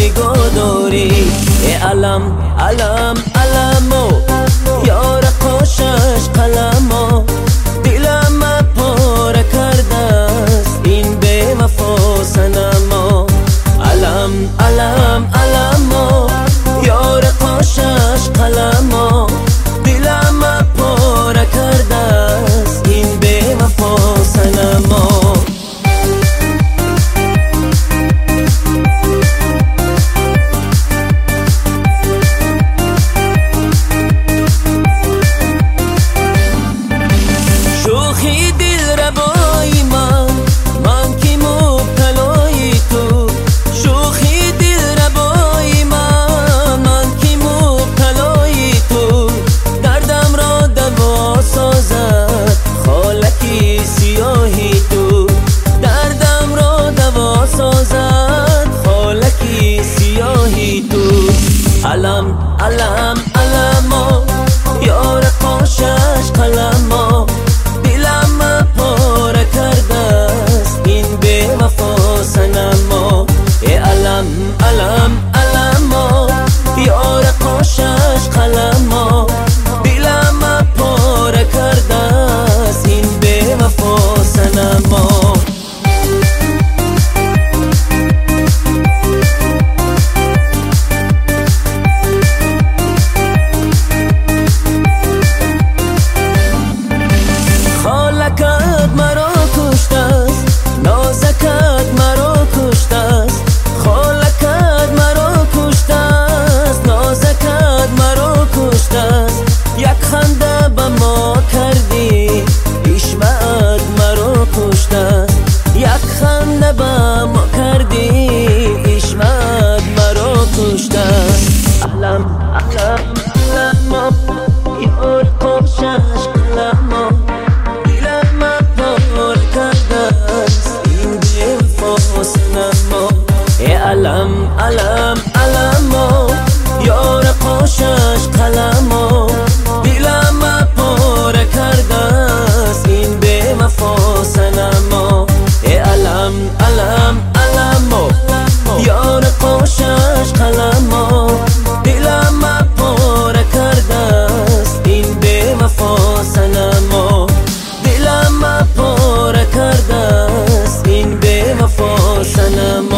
نگهداری. علم علم علمو یار قاشش قلمو دلم پاره کرده است این بی وفا صنمو. علم علم علمو یار قاشش قلمو دلم پاره کرده است این بی وفا صنمو. علم علم علمو یار قاشش قلمو دلم پاره کرده است این بی وفا صنمو. علم علم علمو یار قاشش قلمو دلم پاره کرده است این بی وفا صنمو. علم علم علمو یار قاشش قلمو دلم پاره کرده است این بی وفا صنمو. علم علم علمو یار قاشش قلمو دلم پاره کرده است این بی وفا صنمو. علم علم علمو یار قاشش قلمو دلم پاره کرده است این بی وفا صنمو. دلم پاره کرده است این بی وفا صنمو.